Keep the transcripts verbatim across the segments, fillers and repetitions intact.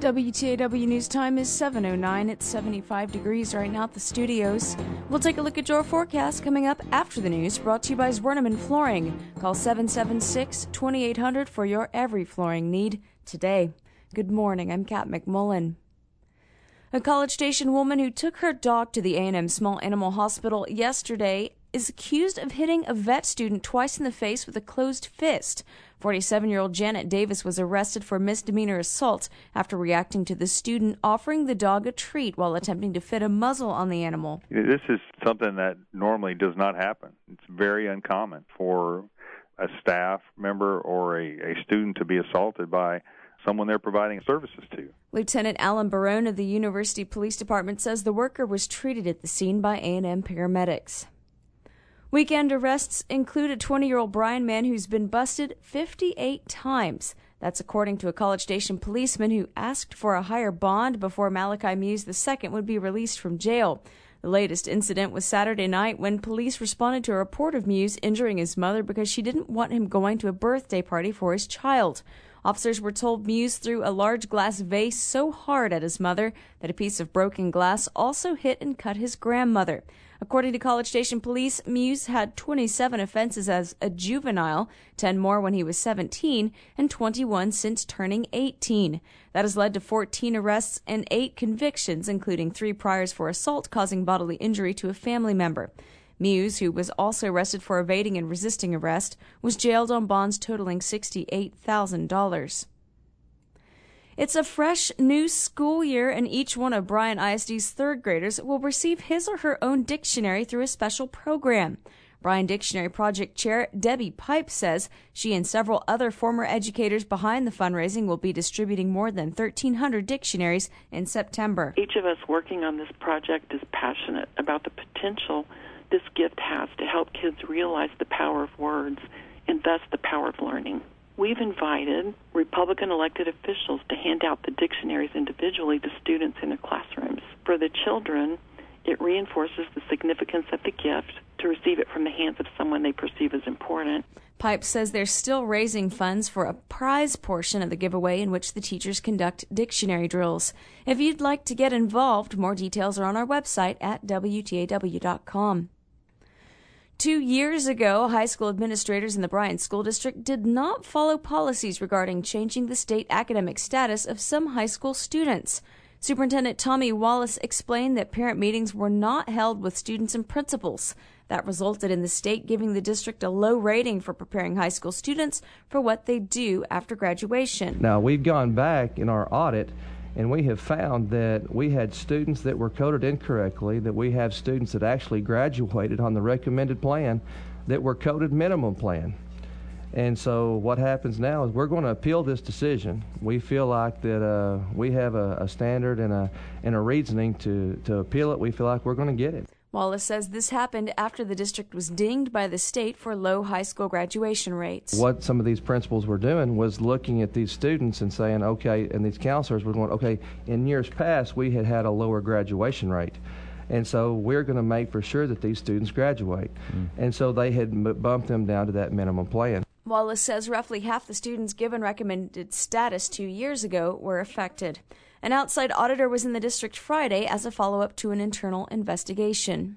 W T A W News Time is seven oh nine. It's seventy-five degrees right now at the studios. We'll take a look at your forecast coming up after the news, brought to you by Zwerneman Flooring. Call seven seven six, two eight hundred for your every flooring need today. Good morning, I'm Kat McMullen. A College Station woman who took her dog to the A and M Small Animal Hospital yesterday is accused of hitting a vet student twice in the face with a closed fist. forty-seven-year-old Janet Davis was arrested for misdemeanor assault after reacting to the student offering the dog a treat while attempting to fit a muzzle on the animal. This is something that normally does not happen. It's very uncommon for a staff member or a, a student to be assaulted by someone they're providing services to. Lieutenant Alan Barone of the University Police Department says the worker was treated at the scene by A and M paramedics. Weekend arrests include a twenty-year-old Bryan man who's been busted fifty-eight times. That's according to a College Station policeman who asked for a higher bond before Malachi Muse the second would be released from jail. The latest incident was Saturday night when police responded to a report of Muse injuring his mother because she didn't want him going to a birthday party for his child. Officers were told Muse threw a large glass vase so hard at his mother that a piece of broken glass also hit and cut his grandmother. According to College Station Police, Muse had twenty-seven offenses as a juvenile, ten more when he was seventeen, and twenty-one since turning eighteen. That has led to fourteen arrests and eight convictions, including three priors for assault causing bodily injury to a family member. Muse, who was also arrested for evading and resisting arrest, was jailed on bonds totaling sixty-eight thousand dollars. It's a fresh new school year, and each one of Bryan I S D's third graders will receive his or her own dictionary through a special program. Bryan Dictionary Project Chair Debbie Pipe says she and several other former educators behind the fundraising will be distributing more than thirteen hundred dictionaries in September. Each of us working on this project is passionate about the potential this gift has to help kids realize the power of words and thus the power of learning. We've invited Republican elected officials to hand out the dictionaries individually to students in their classrooms. For the children, it reinforces the significance of the gift to receive it from the hands of someone they perceive as important. Pipe says they're still raising funds for a prize portion of the giveaway in which the teachers conduct dictionary drills. If you'd like to get involved, more details are on our website at W T A W dot com. Two years ago, high school administrators in the Bryan School District did not follow policies regarding changing the state academic status of some high school students. Superintendent Tommy Wallace explained that parent meetings were not held with students and principals. That resulted in the state giving the district a low rating for preparing high school students for what they do after graduation. Now, we've gone back in our audit and we have found that we had students that were coded incorrectly, that we have students that actually graduated on the recommended plan that were coded minimum plan. And so what happens now is we're going to appeal this decision. We feel like that uh, we have a, a standard and a, and a reasoning to, to appeal it. We feel like we're going to get it. Wallace says this happened after the district was dinged by the state for low high school graduation rates. What some of these principals were doing was looking at these students and saying, okay, and these counselors were going, okay, in years past we had had a lower graduation rate. And so we're going to make for sure that these students graduate. Mm. And so they had m- bumped them down to that minimum plan. Wallace says roughly half the students given recommended status two years ago were affected. An outside auditor was in the district Friday as a follow-up to an internal investigation.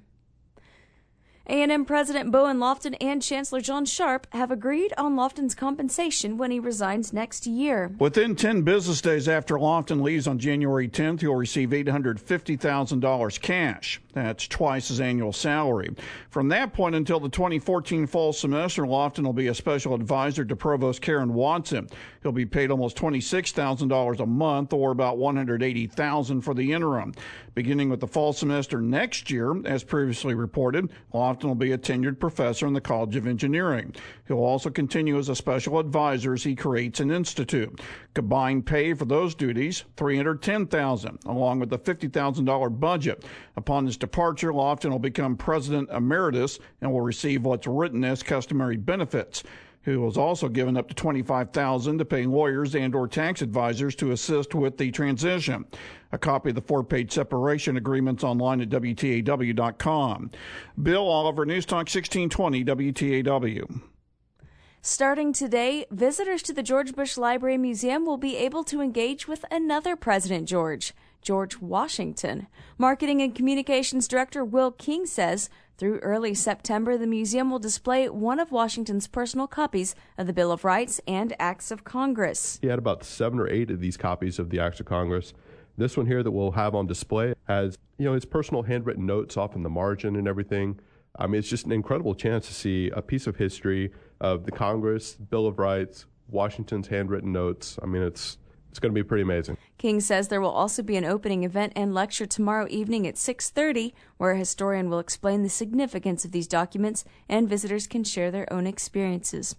A and M President Bowen Lofton and Chancellor John Sharp have agreed on Lofton's compensation when he resigns next year. Within ten business days after Lofton leaves on January tenth, he'll receive eight hundred fifty thousand dollars cash. That's twice his annual salary. From that point until the twenty fourteen fall semester, Lofton will be a special advisor to Provost Karen Watson. He'll be paid almost twenty-six thousand dollars a month, or about one hundred eighty thousand dollars for the interim. Beginning with the fall semester next year, as previously reported, Lofton will be a tenured professor in the College of Engineering. He'll also continue as a special advisor as he creates an institute. Combined pay for those duties, three hundred ten thousand dollars, along with a fifty thousand dollars budget. Upon his departure, Lofton will become president emeritus and will receive what's written as customary benefits. He was also given up to twenty-five thousand dollars to pay lawyers and or tax advisors to assist with the transition. A copy of the four-page separation agreements online at W T A W dot com. Bill Oliver, News Talk sixteen twenty W T A W. Starting today, visitors to the George Bush Library Museum will be able to engage with another President George, George Washington. Marketing and Communications Director Will King says through early September, the museum will display one of Washington's personal copies of the Bill of Rights and Acts of Congress. He had about seven or eight of these copies of the Acts of Congress. This one here that we'll have on display has, you know, his personal handwritten notes off in the margin and everything. I mean, it's just an incredible chance to see a piece of history of the Congress, Bill of Rights, Washington's handwritten notes. I mean, it's it's going to be pretty amazing. King says there will also be an opening event and lecture tomorrow evening at six thirty, where a historian will explain the significance of these documents and visitors can share their own experiences.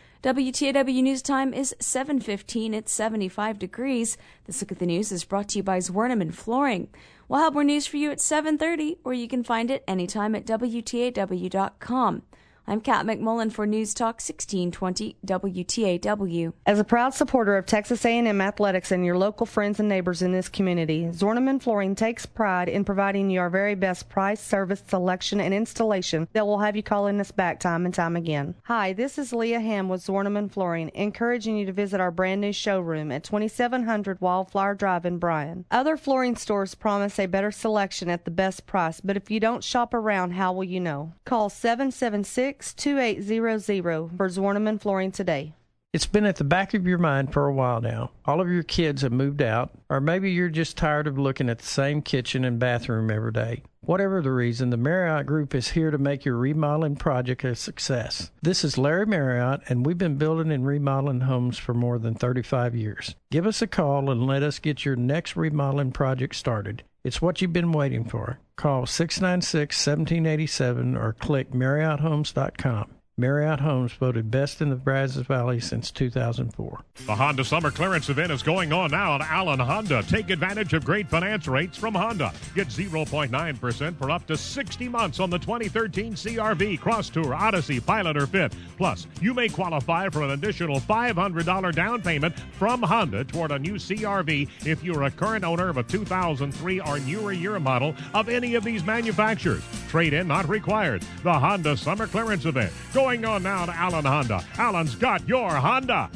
W T A W News Time is seven fifteen. It's seventy-five degrees. This Look at the News is brought to you by Zwerneman Flooring. We'll have more news for you at seven thirty, or you can find it anytime at W T A W dot com. I'm Kat McMullen for News Talk sixteen twenty W T A W. As a proud supporter of Texas A and M athletics and your local friends and neighbors in this community, Zwerneman Flooring takes pride in providing you our very best price, service, selection, and installation that will have you calling us back time and time again. Hi, this is Leah Ham with Zwerneman Flooring, encouraging you to visit our brand new showroom at twenty-seven hundred Wildflower Drive in Bryan. Other flooring stores promise a better selection at the best price, but if you don't shop around, how will you know? Call seven seven six, two eight zero zero for Zwerneman Flooring today. It's been at the back of your mind for a while now. All of your kids have moved out, or maybe you're just tired of looking at the same kitchen and bathroom every day. Whatever the reason, the Marriott Group is here to make your remodeling project a success. This is Larry Marriott, and we've been building and remodeling homes for more than thirty-five years. Give us a call and let us get your next remodeling project started. It's what you've been waiting for. Call six nine six, one seven eight seven or click Marriott Homes dot com. Marriott Homes voted best in the Brazos Valley since two thousand four. The Honda Summer Clearance Event is going on now at Allen Honda. Take advantage of great finance rates from Honda. Get zero point nine percent for up to sixty months on the twenty thirteen C R V, Cross Tour, Odyssey, Pilot, or Fit. Plus, you may qualify for an additional five hundred dollars down payment from Honda toward a new C R V if you're a current owner of a two thousand three or newer year model of any of these manufacturers. Trade-in not required. The Honda Summer Clearance Event. Going on now to Allen Honda. Allen's got your Honda.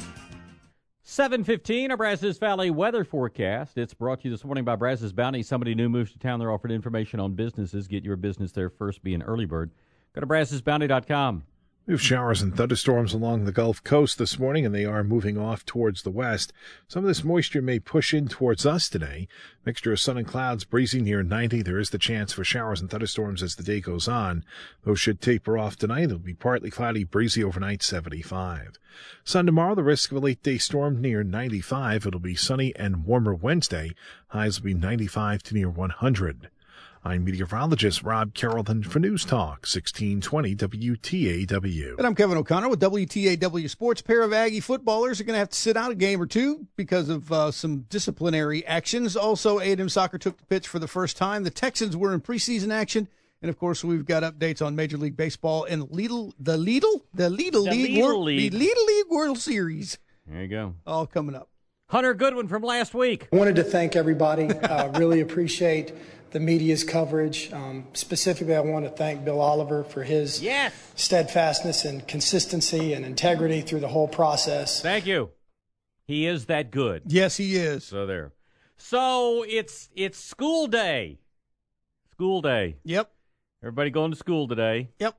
seven fifteen, our Brazos Valley weather forecast. It's brought to you this morning by Brazos Bounty. Somebody new moves to town. They're offering information on businesses. Get your business there first. Be an early bird. Go to Brazos Bounty dot com. We have showers and thunderstorms along the Gulf Coast this morning, and they are moving off towards the west. Some of this moisture may push in towards us today. Mixture of sun and clouds, breezy near ninety. There is the chance for showers and thunderstorms as the day goes on. Those should taper off tonight. It'll be partly cloudy, breezy overnight, seventy-five. Sun tomorrow, the risk of a late-day storm near ninety-five. It'll be sunny and warmer Wednesday. Highs will be ninety-five to near one hundred. I'm meteorologist Rob Carrollton for News Talk sixteen twenty W T A W. And I'm Kevin O'Connor with W T A W Sports. A pair of Aggie footballers are going to have to sit out a game or two because of uh, some disciplinary actions. Also, A and M soccer took the pitch for the first time. The Texans were in preseason action. And, of course, we've got updates on Major League Baseball and Lidl, the Lidl, the Lidl The League, Lidl World, League. the Lidl League World Series. There you go. All coming up. Hunter Goodwin from last week. I wanted to thank everybody. Uh, really appreciate the media's coverage. Um, specifically, I want to thank Bill Oliver for his yes. steadfastness and consistency and integrity through the whole process. Thank you. He is that good. Yes, he is. So there. So it's it's school day. School day. Yep. Everybody going to school today. Yep.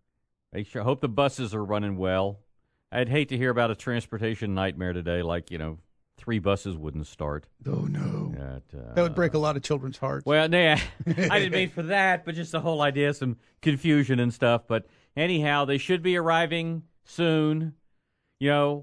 I sure hope the buses are running well. I'd hate to hear about a transportation nightmare today, like, you know, three buses wouldn't start. Oh, no. At, uh, that would break a lot of children's hearts. Well, nah, I didn't mean for that, but just the whole idea, some confusion and stuff. But anyhow, they should be arriving soon. You know,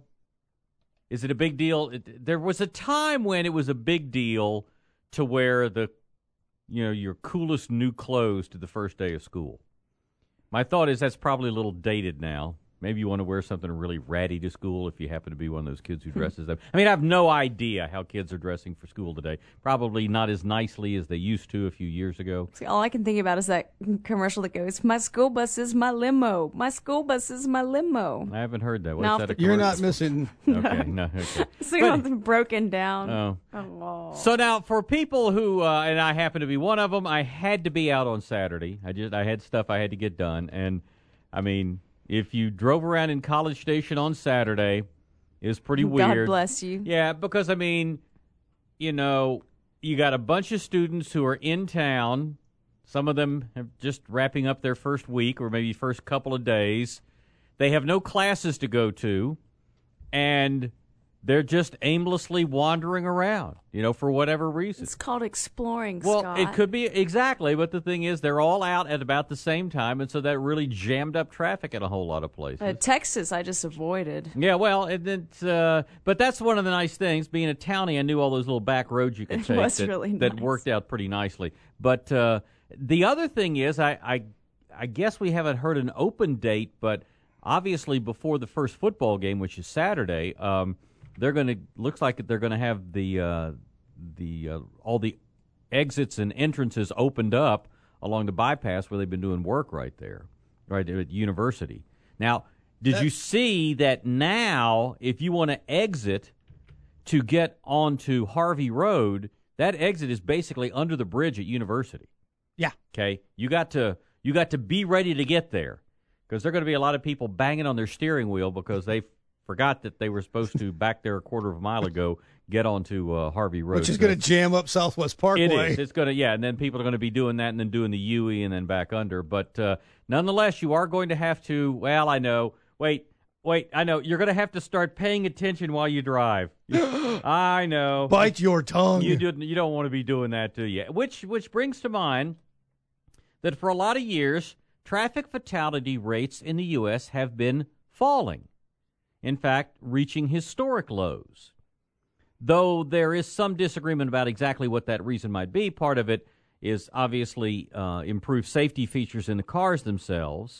is it a big deal? It, there was a time when it was a big deal to wear the, you know, your coolest new clothes to the first day of school. My thought is that's probably a little dated now. Maybe you want to wear something really ratty to school if you happen to be one of those kids who dresses them. I mean, I have no idea how kids are dressing for school today. Probably not as nicely as they used to a few years ago. See, all I can think about is that commercial that goes, "My school bus is my limo. My school bus is my limo." I haven't heard that. What Now, is that a You're not missing. Okay, no. Okay. So something broken down. Oh. Oh. So now, for people who, uh, and I happen to be one of them, I had to be out on Saturday. I just, I had stuff I had to get done, and I mean, if you drove around in College Station on Saturday, it was pretty weird. God bless you. Yeah, because, I mean, you know, you got a bunch of students who are in town. Some of them are just wrapping up their first week or maybe first couple of days. They have no classes to go to, and they're just aimlessly wandering around, you know, for whatever reason. It's called exploring, well, Scott. it could be, exactly, but the thing is they're all out at about the same time, and so that really jammed up traffic in a whole lot of places. Uh, Texas, I just avoided. Yeah, well, and it's, uh, but that's one of the nice things. Being a townie, I knew all those little back roads you could It take was that, really that nice. worked out pretty nicely. But uh, the other thing is, I, I, I guess we haven't heard an open date, but obviously before the first football game, which is Saturday, um, they're going to, looks like they're going to have the uh, the uh, all the exits and entrances opened up along the bypass where they've been doing work right there, right at University. Now, did That- you see that now if you want to exit to get onto Harvey Road, that exit is basically under the bridge at University. Yeah. Okay? You got to you got to be ready to get there because there are going to be a lot of people banging on their steering wheel because they forgot that they were supposed to, back there a quarter of a mile ago, get onto uh, Harvey Road. Which is So going to jam up Southwest Parkway. it is. It's going to, yeah, and then people are going to be doing that and then doing the U E and then back under. But uh, nonetheless, you are going to have to, well, I know, wait, wait, I know, you're going to have to start paying attention while you drive. I know. Bite your tongue. You, do, you don't want to be doing that, do you? Which, which brings to mind that for a lot of years, traffic fatality rates in the U S have been falling. In fact, reaching historic lows. Though there is some disagreement about exactly what that reason might be. Part of it is obviously uh, improved safety features in the cars themselves.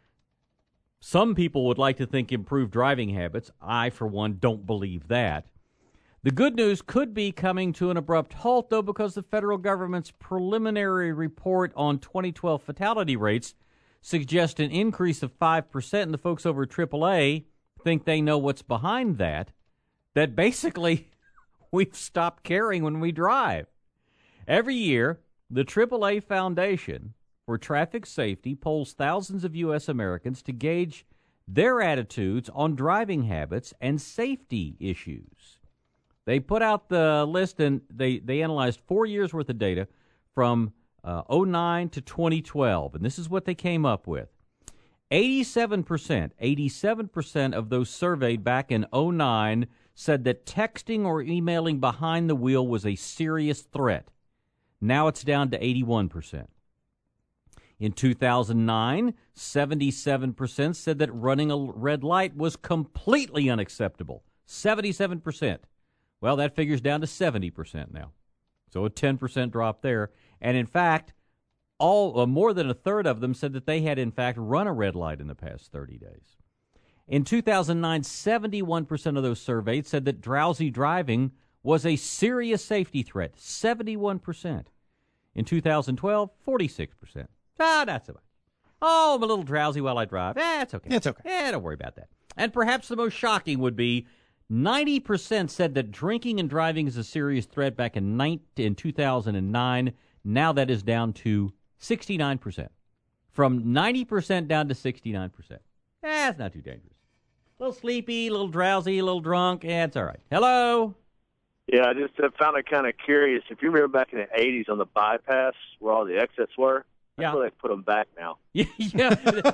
Some people would like to think improved driving habits. I, for one, don't believe that. The good news could be coming to an abrupt halt, though, because the federal government's preliminary report on twenty twelve fatality rates suggests an increase of five percent, and the folks over at triple A think they know what's behind that, that basically we've stopped caring when we drive. Every year, the triple A Foundation for Traffic Safety polls thousands of U S Americans to gauge their attitudes on driving habits and safety issues. They put out the list, and they, they analyzed four years' worth of data from uh, oh nine to twenty twelve, and this is what they came up with. eighty-seven percent, eighty-seven percent of those surveyed back in oh nine said that texting or emailing behind the wheel was a serious threat. Now it's down to eighty-one percent. In two thousand nine, seventy-seven percent said that running a red light was completely unacceptable. seventy-seven percent. Well, that figure's down to seventy percent now. So a ten percent drop there. And in fact, all uh, more than a third of them said that they had, in fact, run a red light in the past thirty days. In two thousand nine, seventy-one percent of those surveyed said that drowsy driving was a serious safety threat. seventy-one percent. In two thousand twelve, forty-six percent. Ah, not so much. Oh, I'm a little drowsy while I drive. Eh, it's okay. It's okay. Eh, don't worry about that. And perhaps the most shocking would be ninety percent said that drinking and driving is a serious threat back in, nine, in two thousand nine. Now that is down to sixty-nine percent. From ninety percent down to sixty-nine percent. Eh, it's not too dangerous. A little sleepy, a little drowsy, a little drunk. Eh, it's all right. Hello? Yeah, I just uh, found it kind of curious. If you remember back in the eighties on the bypass where all the exits were, that's Yeah. where they put them back now. Yeah.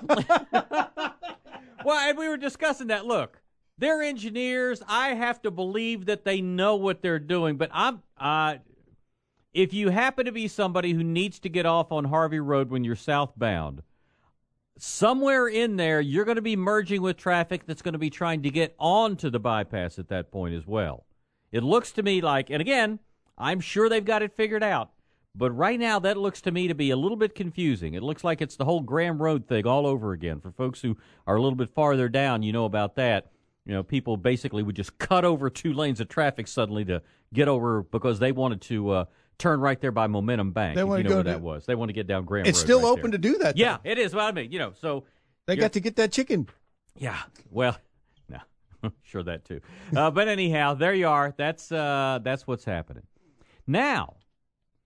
Well, and we were discussing that. Look, they're engineers. I have to believe that they know what they're doing. But I'm, uh, if you happen to be somebody who needs to get off on Harvey Road when you're southbound, somewhere in there you're going to be merging with traffic that's going to be trying to get onto the bypass at that point as well. It looks to me like, and again, I'm sure they've got it figured out. But right now, that looks to me to be a little bit confusing. It looks like it's the whole Graham Road thing all over again. For folks who are a little bit farther down, you know about that. You know, people basically would just cut over two lanes of traffic suddenly to get over because they wanted to uh, turn right there by Momentum Bank. They if want you to know go where to- that was. They want to get down Graham It's Road still right open there. to do that, though. Yeah, it is what I mean. You know, so They you're- got to get that chicken. Yeah, well, no, sure that too. Uh, but anyhow, there you are. That's uh, that's what's happening now.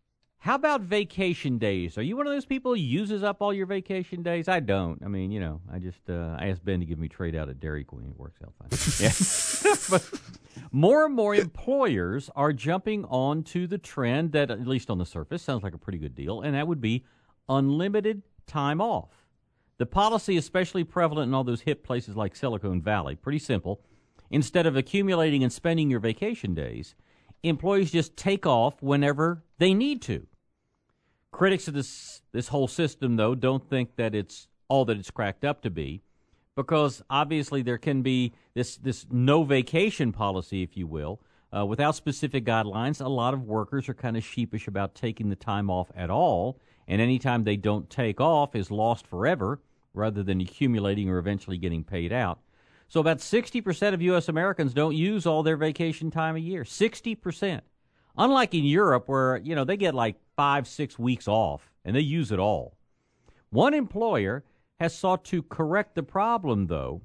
How about vacation days? Are you one of those people who uses up all your vacation days? I don't. I mean, you know, I just uh, I asked Ben to give me trade out at Dairy Queen. It works out fine. Yeah. But more and more employers are jumping onto the trend that, at least on the surface, sounds like a pretty good deal, and that would be unlimited time off. The policy is especially prevalent in all those hip places like Silicon Valley. Pretty simple. Instead of accumulating and spending your vacation days, employees just take off whenever they need to. Critics of this this whole system, though, don't think that it's all that it's cracked up to be, because obviously there can be this, this no vacation policy, if you will. Uh, without specific guidelines, a lot of workers are kind of sheepish about taking the time off at all, and any time they don't take off is lost forever rather than accumulating or eventually getting paid out. So about sixty percent of U S Americans don't use all their vacation time a year. sixty percent. Unlike in Europe where, you know, they get like five, six weeks off and they use it all. One employer has sought to correct the problem, though.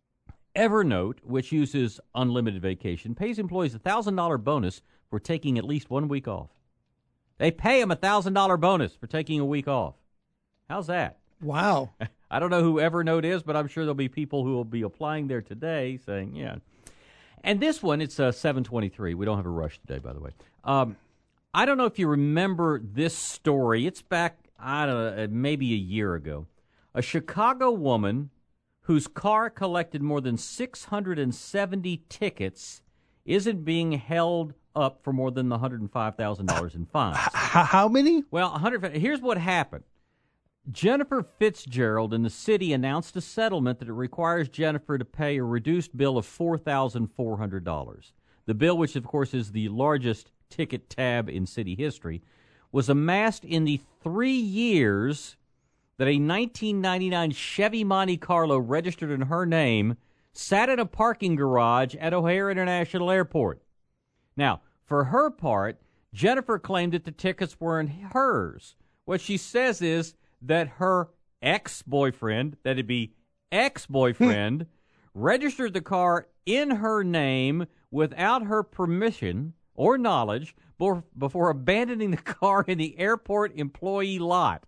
Evernote, which uses unlimited vacation, pays employees a one thousand dollars bonus for taking at least one week off. They pay them a one thousand dollars bonus for taking a week off. How's that? Wow. I don't know who Evernote is, but I'm sure there'll be people who will be applying there today saying, yeah. And this one, it's uh, seven twenty-three. We don't have a rush today, by the way. Um, I don't know if you remember this story. It's back, I don't know, maybe a year ago. A Chicago woman whose car collected more than six hundred seventy tickets isn't being held up for more than one hundred five thousand dollars in fines. How many? Well, one hundred. Here's what happened. Jennifer Fitzgerald in the city announced a settlement that it requires Jennifer to pay a reduced bill of four thousand four hundred dollars. The bill, which of course is the largest ticket tab in city history, was amassed in the three years that a nineteen ninety-nine Chevy Monte Carlo registered in her name sat in a parking garage at O'Hare International Airport. Now, for her part, Jennifer claimed that the tickets weren't hers. What she says is that her ex-boyfriend, that'd be ex-boyfriend, registered the car in her name without her permission or knowledge before abandoning the car in the airport employee lot.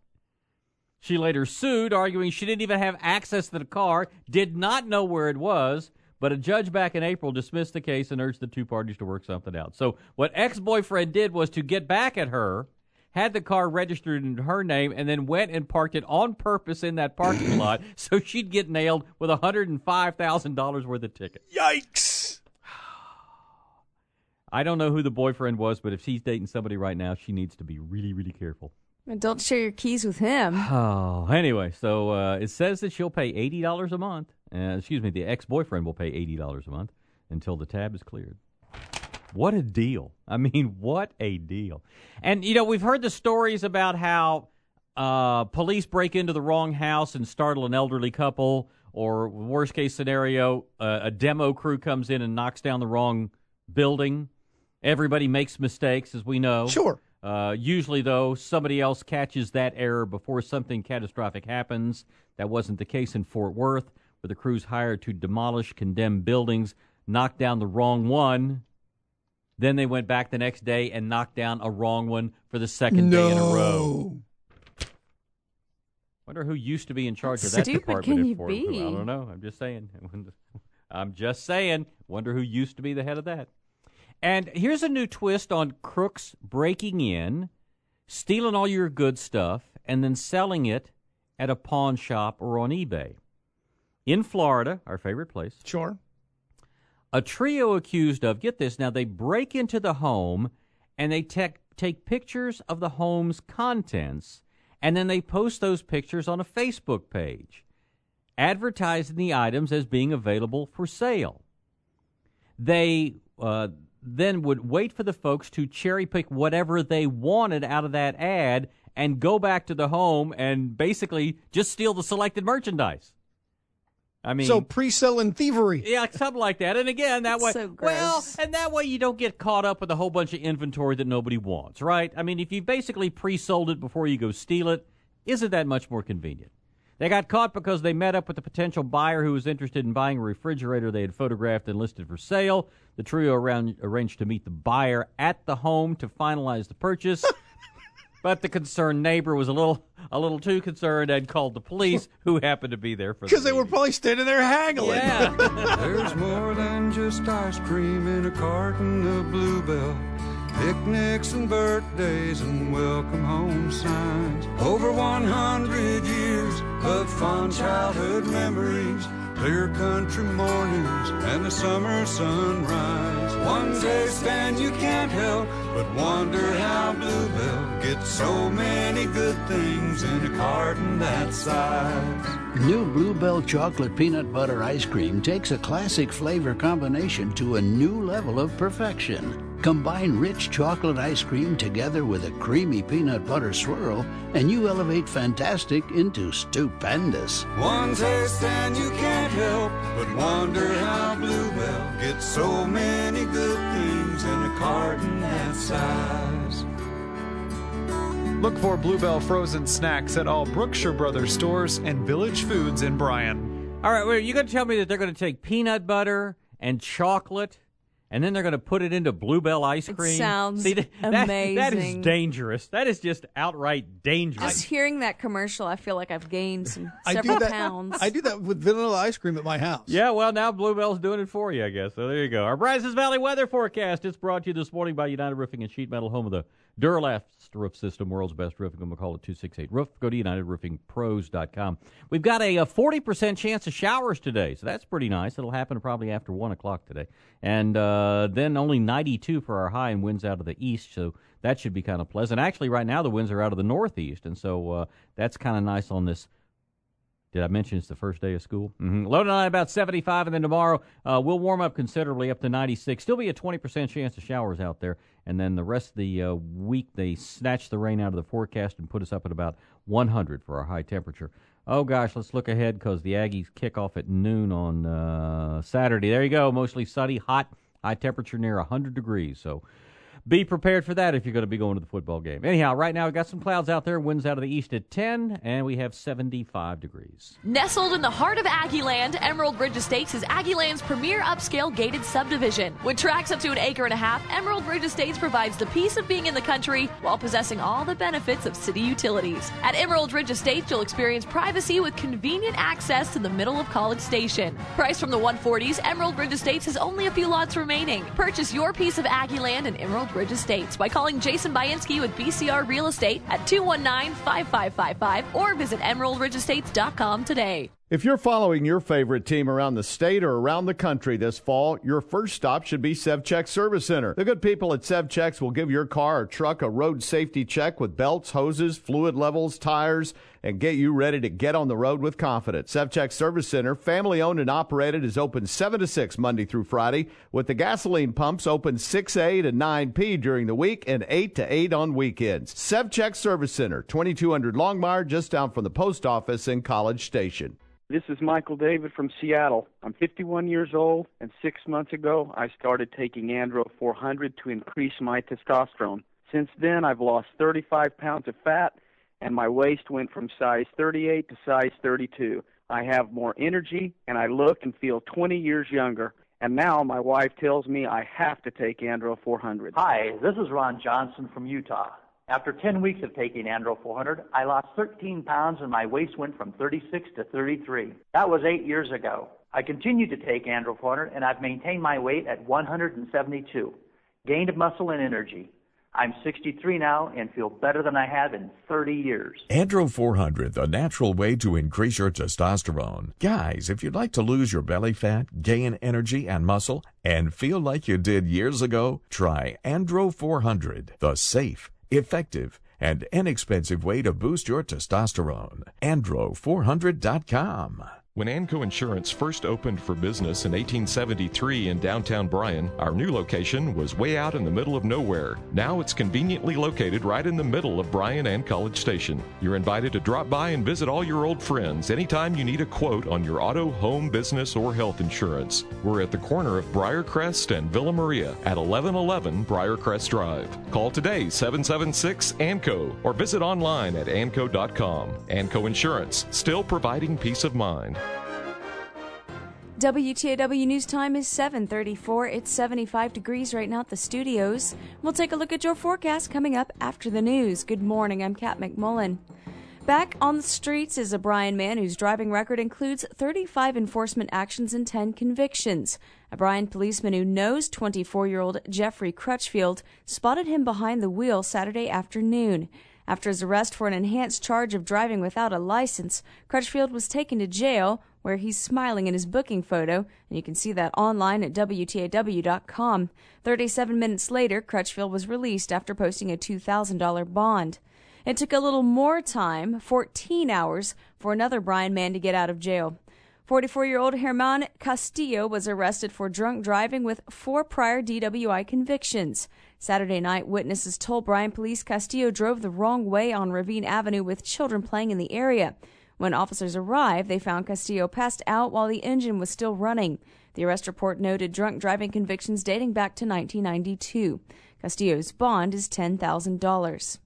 She later sued, arguing she didn't even have access to the car, did not know where it was, but a judge back in April dismissed the case and urged the two parties to work something out. So what ex-boyfriend did was to get back at her, had the car registered in her name, and then went and parked it on purpose in that parking lot so she'd get nailed with one hundred five thousand dollars worth of tickets. Yikes! I don't know who the boyfriend was, but if she's dating somebody right now, she needs to be really, really careful. And don't share your keys with him. Oh, anyway, so uh, it says that she'll pay eighty dollars a month. Uh, excuse me, the ex-boyfriend will pay eighty dollars a month until the tab is cleared. What a deal. I mean, what a deal. And, you know, we've heard the stories about how uh, police break into the wrong house and startle an elderly couple, or worst case scenario, uh, a demo crew comes in and knocks down the wrong building. Everybody makes mistakes, as we know. Sure. Uh, usually, though, somebody else catches that error before something catastrophic happens. That wasn't the case in Fort Worth, where the crews hired to demolish condemned buildings, knocked down the wrong one. Then they went back the next day and knocked down a wrong one for the second no. day in a row. Wonder who used to be in charge of that Stupid department. can at you Fort be? Worth. I don't know. I'm just saying. I'm just saying. Wonder who used to be the head of that. And here's a new twist on crooks breaking in, stealing all your good stuff, and then selling it at a pawn shop or on eBay. In Florida, our favorite place. Sure. A trio accused of, get this, now they break into the home and they te- take pictures of the home's contents, and then they post those pictures on a Facebook page, advertising the items as being available for sale. They uh, then would wait for the folks to cherry pick whatever they wanted out of that ad and go back to the home and basically just steal the selected merchandise. I mean, so pre-selling thievery. Yeah, something like that. And again, that way, so gross. well, and that way you don't get caught up with a whole bunch of inventory that nobody wants, right? I mean, if you basically pre-sold it before you go steal it, isn't that much more convenient? They got caught because they met up with a potential buyer who was interested in buying a refrigerator they had photographed and listed for sale. The trio around, arranged to meet the buyer at the home to finalize the purchase. But the concerned neighbor was a little a little too concerned and called the police, who happened to be there for the Because they were probably standing there haggling. Yeah. There's more than just ice cream in a carton of Bluebell. Picnics and birthdays and welcome home signs. Over one hundred years of fond childhood memories. Clear country mornings and the summer sunrise. One taste and you can't help but wonder how Bluebell gets so many good things in a carton that size. New Bluebell chocolate peanut butter ice cream takes a classic flavor combination to a new level of perfection. Combine rich chocolate ice cream together with a creamy peanut butter swirl, and you elevate fantastic into stupendous. One taste and you can't help but wonder how Bluebell gets so many good things in a carton that size. Look for Bluebell frozen snacks at all Brookshire Brothers stores and Village Foods in Bryan. All right, well, you're going to tell me that they're going to take peanut butter and chocolate, and then they're going to put it into Bluebell ice cream? It sounds See, that, amazing. That, that is dangerous. That is just outright dangerous. Just hearing that commercial, I feel like I've gained some I several do that, pounds. I do that with vanilla ice cream at my house. Yeah, well, now Bluebell's doing it for you, I guess. So there you go. Our Brazos Valley weather forecast. It's brought to you this morning by United Roofing and Sheet Metal, home of the Duralast roof system, world's best roofing. I'm going to call it two six eight roof. Go to united roofing pros dot com. We've got a, a forty percent chance of showers today, so that's pretty nice. It'll happen probably after one o'clock today. And uh, then only ninety-two for our high and winds out of the east, so that should be kind of pleasant. Actually, right now the winds are out of the northeast, and so uh, that's kind of nice on this. Did I mention it's the first day of school? Mm-hmm. Low tonight about seventy-five, and then tomorrow uh, we'll warm up considerably up to ninety-six. Still be a twenty percent chance of showers out there, and then the rest of the uh, week they snatch the rain out of the forecast and put us up at about one hundred for our high temperature. Oh, gosh, let's look ahead because the Aggies kick off at noon on uh, Saturday. There you go, mostly sunny, hot, high temperature near one hundred degrees, so be prepared for that if you're going to be going to the football game. Anyhow, right now we've got some clouds out there, winds out of the east at ten, and we have seventy-five degrees. Nestled in the heart of Aggieland, Emerald Ridge Estates is Aggieland's premier upscale gated subdivision. With tracts up to an acre and a half, Emerald Ridge Estates provides the peace of being in the country while possessing all the benefits of city utilities. At Emerald Ridge Estates, you'll experience privacy with convenient access to the middle of College Station. Priced from the one forties, Emerald Ridge Estates has only a few lots remaining. Purchase your piece of Aggieland and Emerald Ridge Estates by calling Jason Bainski with B C R Real Estate at two one nine, five five five five or visit emerald ridge estates dot com today. If you're following your favorite team around the state or around the country this fall, your first stop should be SevCheck Service Center. The good people at SevChecks will give your car or truck a road safety check with belts, hoses, fluid levels, tires, and get you ready to get on the road with confidence. SevCheck Service Center, family owned and operated, is open seven to six Monday through Friday, with the gasoline pumps open six a to nine p during the week and eight to eight on weekends. SevCheck Service Center, twenty-two hundred Longmire, just down from the post office in College Station. This is Michael David from Seattle. I'm fifty-one years old, and six months ago I started taking Andro four hundred to increase my testosterone. Since then, I've lost thirty-five pounds of fat, and my waist went from size thirty-eight to size thirty-two. I have more energy, and I look and feel twenty years younger. And now my wife tells me I have to take Andro four hundred. Hi, this is Ron Johnson from Utah. After ten weeks of taking Andro four hundred, I lost thirteen pounds and my waist went from thirty-six to thirty-three. That was eight years ago. I continue to take Andro four hundred and I've maintained my weight at one hundred seventy-two. Gained muscle and energy. I'm sixty-three now and feel better than I have in thirty years. Andro four hundred, the natural way to increase your testosterone. Guys, if you'd like to lose your belly fat, gain energy and muscle, and feel like you did years ago, try Andro four hundred, the safe, effective, and inexpensive way to boost your testosterone. andro four hundred dot com. When Anco Insurance first opened for business in eighteen seventy-three in downtown Bryan, our new location was way out in the middle of nowhere. Now it's conveniently located right in the middle of Bryan and College Station. You're invited to drop by and visit all your old friends anytime you need a quote on your auto, home, business, or health insurance. We're at the corner of Briarcrest and Villa Maria at eleven eleven Briarcrest Drive. Call today, seven seven six A N C O, or visit online at anco dot com. Anco Insurance, still providing peace of mind. W T A W News Time is seven thirty-four. It's seventy-five degrees right now at the studios. We'll take a look at your forecast coming up after the news. Good morning, I'm Kat McMullen. Back on the streets is a Bryan man whose driving record includes thirty-five enforcement actions and ten convictions. A Bryan policeman who knows twenty-four-year-old Jeffrey Crutchfield spotted him behind the wheel Saturday afternoon. After his arrest for an enhanced charge of driving without a license, Crutchfield was taken to jail, where he's smiling in his booking photo, and you can see that online at W T A W dot com. thirty-seven minutes later, Crutchfield was released after posting a two thousand dollars bond. It took a little more time, fourteen hours, for another Bryan man to get out of jail. forty-four-year-old Herman Castillo was arrested for drunk driving with four prior D W I convictions. Saturday night, witnesses told Bryan police Castillo drove the wrong way on Ravine Avenue with children playing in the area. When officers arrived, they found Castillo passed out while the engine was still running. The arrest report noted drunk driving convictions dating back to nineteen ninety-two. Castillo's bond is ten thousand dollars.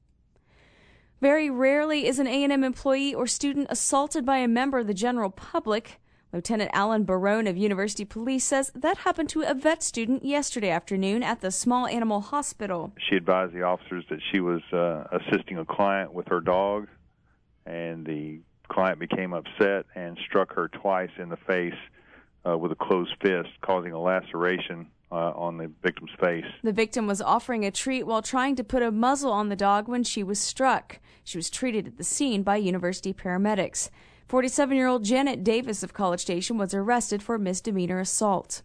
Very rarely is an A and M employee or student assaulted by a member of the general public. Lieutenant Alan Barone of University Police says that happened to a vet student yesterday afternoon at the small animal hospital. She advised the officers that she was uh, assisting a client with her dog, and the client became upset and struck her twice in the face uh, with a closed fist, causing a laceration uh, on the victim's face. The victim was offering a treat while trying to put a muzzle on the dog when she was struck. She was treated at the scene by university paramedics. forty-seven-year-old Janet Davis of College Station was arrested for misdemeanor assault.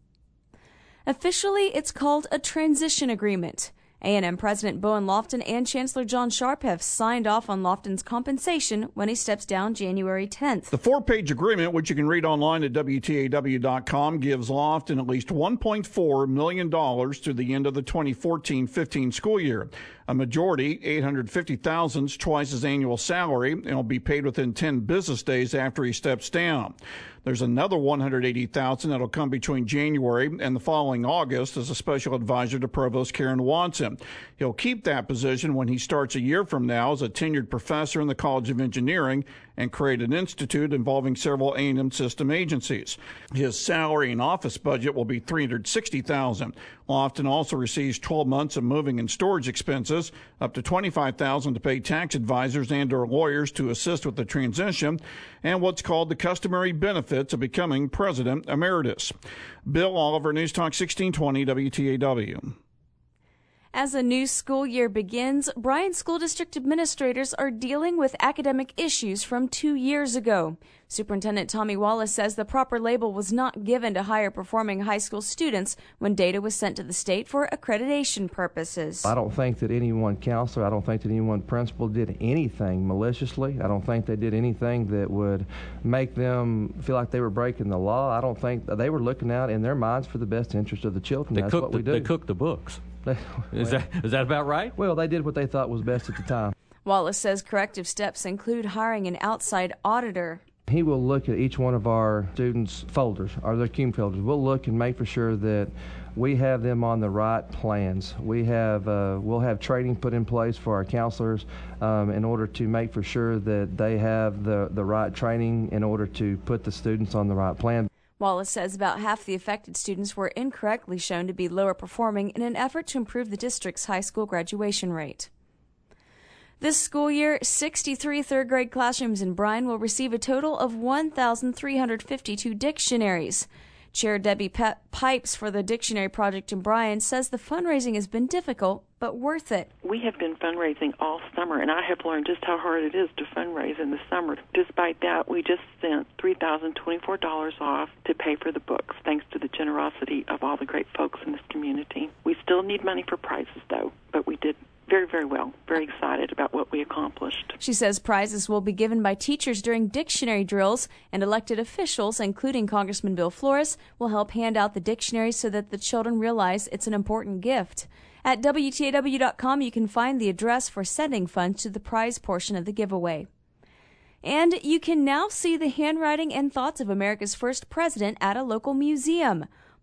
Officially, it's called a transition agreement. A and M President Bowen Lofton and Chancellor John Sharp have signed off on Lofton's compensation when he steps down January tenth. The four-page agreement, which you can read online at W T A W dot com, gives Lofton at least one point four million dollars through the end of the twenty fourteen fifteen school year. A majority, eight hundred fifty thousand dollars, is twice his annual salary, and will be paid within ten business days after he steps down. There's another one hundred eighty thousand dollars that'll come between January and the following August as a special advisor to Provost Karen Watson. He'll keep that position when he starts a year from now as a tenured professor in the College of Engineering and create an institute involving several A and M system agencies. His salary and office budget will be three hundred sixty thousand dollars. Lofton also receives twelve months of moving and storage expenses, up to twenty-five thousand dollars to pay tax advisors and or lawyers to assist with the transition, and what's called the customary benefits of becoming President Emeritus. Bill Oliver, News Talk sixteen twenty W T A W. As a new school year begins, Bryan School District administrators are dealing with academic issues from two years ago. Superintendent Tommy Wallace says the proper label was not given to higher performing high school students when data was sent to the state for accreditation purposes. I don't think that any one counselor, I don't think that any one principal did anything maliciously. I don't think they did anything that would make them feel like they were breaking the law. I don't think they were looking out in their minds for the best interest of the children. They That's cooked what we the, do. They cooked the books. They, is, well, that, is that about right? Well, they did what they thought was best at the time. Wallace says corrective steps include hiring an outside auditor. He will look at each one of our students' folders, or their cum folders. We'll look and make for sure that we have them on the right plans. We have, uh, we'll have training put in place for our counselors um, in order to make for sure that they have the, the right training in order to put the students on the right plan. Wallace says about half the affected students were incorrectly shown to be lower performing in an effort to improve the district's high school graduation rate. This school year, sixty-three third grade classrooms in Bryan will receive a total of one thousand three hundred fifty-two dictionaries. Chair Debbie Pe- Pipes for the Dictionary Project in Bryan says the fundraising has been difficult, but worth it. We have been fundraising all summer, and I have learned just how hard it is to fundraise in the summer. Despite that, we just sent three thousand twenty-four dollars off to pay for the books, thanks to the generosity of all the great folks in this community. We still need money for prizes, though, but we did very, very well. Very excited about what we accomplished. She says prizes will be given by teachers during dictionary drills, and elected officials, including Congressman Bill Flores, will help hand out the dictionaries so that the children realize it's an important gift. At W T A W dot com, you can find the address for sending funds to the prize portion of the giveaway. And you can now see the handwriting and thoughts of America's first president at a local museum.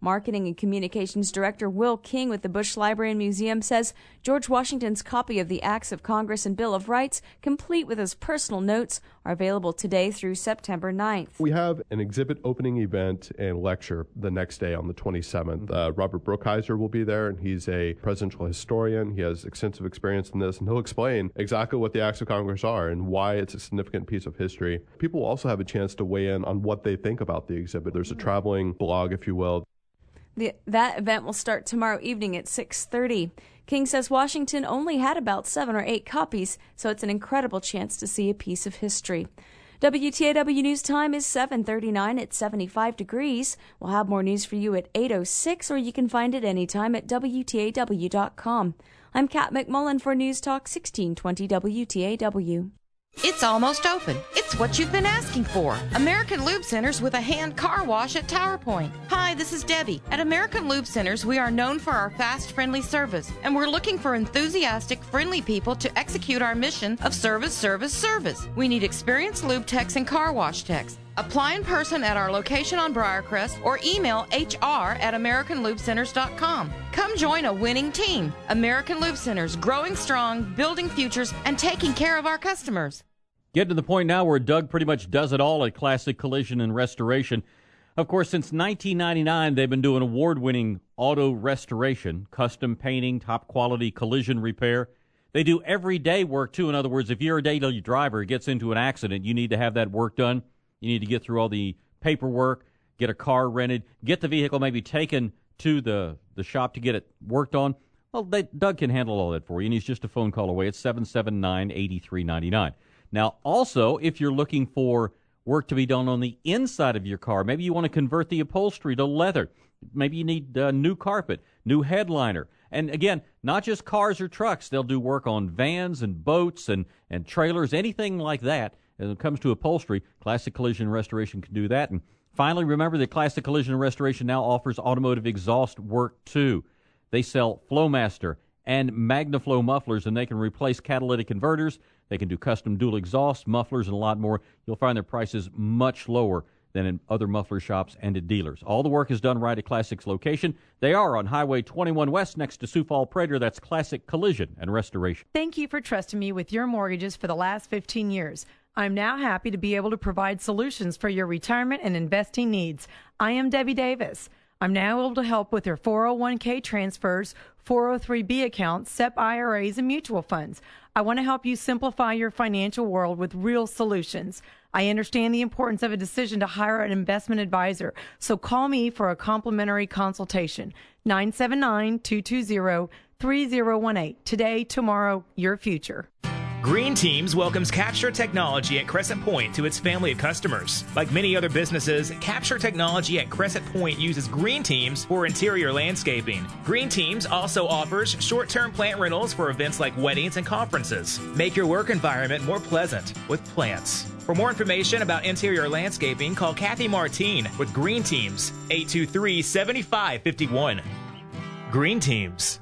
Marketing and Communications Director Will King with the Bush Library and Museum says George Washington's copy of the Acts of Congress and Bill of Rights, complete with his personal notes, are available today through September ninth. We have an exhibit opening event and lecture the next day on the twenty-seventh. Uh, Robert Brookhiser will be there, and he's a presidential historian. He has extensive experience in this, and he'll explain exactly what the Acts of Congress are and why it's a significant piece of history. People will also have a chance to weigh in on what they think about the exhibit. There's a traveling blog, if you will. The, that event will start tomorrow evening at six thirty. King says Washington only had about seven or eight copies, so it's an incredible chance to see a piece of history. W T A W News time is seven thirty-nine at seventy-five degrees. We'll have more news for you at eight oh six, or you can find it anytime at W T A W dot com. I'm Kat McMullen for News Talk sixteen twenty W T A W. It's almost open. It's what you've been asking for. American Lube Centers with a hand car wash at Tower Point. Hi, this is Debbie. At American Lube Centers, we are known for our fast, friendly service, and we're looking for enthusiastic, friendly people to execute our mission of service, service, service. We need experienced lube techs and car wash techs. Apply in person at our location on Briarcrest or email H R at American Lube Centers dot com. Come join a winning team. American Lube Centers, growing strong, building futures, and taking care of our customers. Getting to the point now where Doug pretty much does it all at Classic Collision and Restoration. Of course, since nineteen ninety-nine, they've been doing award-winning auto restoration, custom painting, top-quality collision repair. They do everyday work, too. In other words, if you're a daily driver who gets into an accident, you need to have that work done. You need to get through all the paperwork, get a car rented, get the vehicle maybe taken to the, the shop to get it worked on. Well, they, Doug can handle all that for you, and he's just a phone call away at seven seven nine, eight three nine nine. Now, also, if you're looking for work to be done on the inside of your car, maybe you want to convert the upholstery to leather. Maybe you need uh, new carpet, new headliner. And again, not just cars or trucks. They'll do work on vans and boats and, and trailers, anything like that. When it comes to upholstery, Classic Collision and Restoration can do that. And finally, remember that Classic Collision and Restoration now offers automotive exhaust work, too. They sell Flowmaster and MagnaFlow mufflers, and they can replace catalytic converters. They can do custom dual exhaust, mufflers, and a lot more. You'll find their prices much lower than in other muffler shops and at dealers. All the work is done right at Classic's location. They are on Highway twenty-one West next to Sioux Falls Prater. That's Classic Collision and Restoration. Thank you for trusting me with your mortgages for the last fifteen years. I'm now happy to be able to provide solutions for your retirement and investing needs. I am Debbie Davis. I'm now able to help with your four oh one k transfers, four oh three b accounts, S E P I R As, and mutual funds. I want to help you simplify your financial world with real solutions. I understand the importance of a decision to hire an investment advisor, so call me for a complimentary consultation. nine seven nine, two two zero, three zero one eight. Today, tomorrow, your future. Green Teams welcomes Capture Technology at Crescent Point to its family of customers. Like many other businesses, Capture Technology at Crescent Point uses Green Teams for interior landscaping. Green Teams also offers short-term plant rentals for events like weddings and conferences. Make your work environment more pleasant with plants. For more information about interior landscaping, call Kathy Martine with Green Teams, eight two three, seven five five one. Green Teams.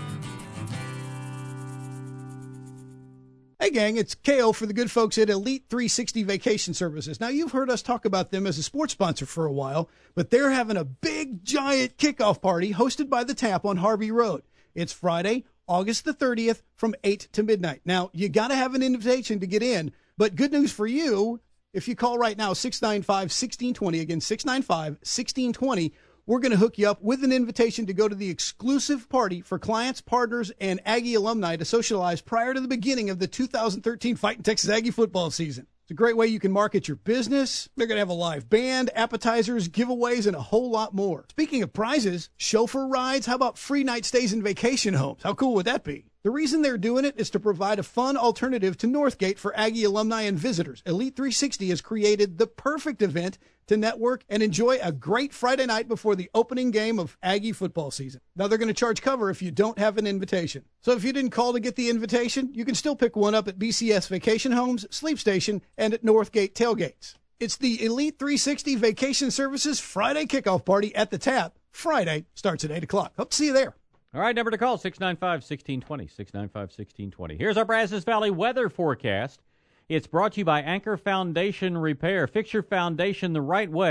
Hey, gang, it's K O for the good folks at Elite three sixty Vacation Services. Now, you've heard us talk about them as a sports sponsor for a while, but they're having a big, giant kickoff party hosted by the Tap on Harvey Road. It's Friday, August the thirtieth from eight to midnight. Now, you got to have an invitation to get in, but good news for you, if you call right now, six nine five, one six two zero, again, six nine five, one six two zero, we're going to hook you up with an invitation to go to the exclusive party for clients, partners, and Aggie alumni to socialize prior to the beginning of the two thousand thirteen Fighting Texas Aggie football season. It's a great way you can market your business. They're going to have a live band, appetizers, giveaways, and a whole lot more. Speaking of prizes, chauffeur rides, how about free night stays in vacation homes? How cool would that be? The reason they're doing it is to provide a fun alternative to Northgate for Aggie alumni and visitors. Elite three sixty has created the perfect event to network and enjoy a great Friday night before the opening game of Aggie football season. Now, they're going to charge cover if you don't have an invitation. So if you didn't call to get the invitation, you can still pick one up at B C S Vacation Homes, Sleep Station, and at Northgate Tailgates. It's the Elite three sixty Vacation Services Friday kickoff party at the Tap. Friday starts at eight o'clock. Hope to see you there. All right, number to call, six nine five, one six two zero, six nine five, one six two zero. Here's our Brazos Valley weather forecast. It's brought to you by Anchor Foundation Repair. Fix your foundation the right way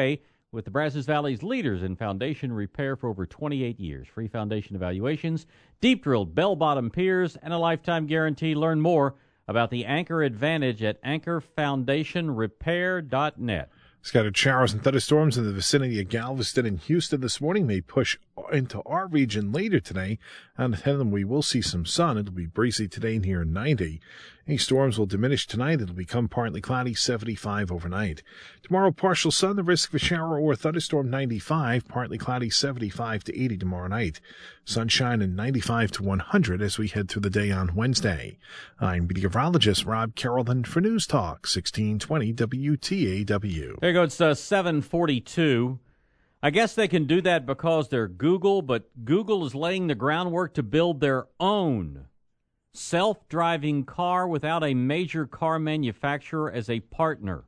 with the Brazos Valley's leaders in foundation repair for over twenty-eight years. Free foundation evaluations, deep-drilled bell-bottom piers, and a lifetime guarantee. Learn more about the Anchor Advantage at anchor foundation repair dot net. Scattered showers and thunderstorms in the vicinity of Galveston and Houston this morning may push into our region later today. On ahead of them, we will see some sun. It'll be breezy today near ninety. Any storms will diminish tonight. It'll become partly cloudy, seventy-five overnight. Tomorrow, partial sun, the risk of a shower or thunderstorm, ninety-five. Partly cloudy, seventy-five to eighty tomorrow night. Sunshine and ninety-five to one hundred as we head through the day on Wednesday. I'm meteorologist Rob Carrollton for News Talk, sixteen twenty W T A W. There you go. It's uh, seven forty-two. I guess they can do that because they're Google, but Google is laying the groundwork to build their own self-driving car without a major car manufacturer as a partner.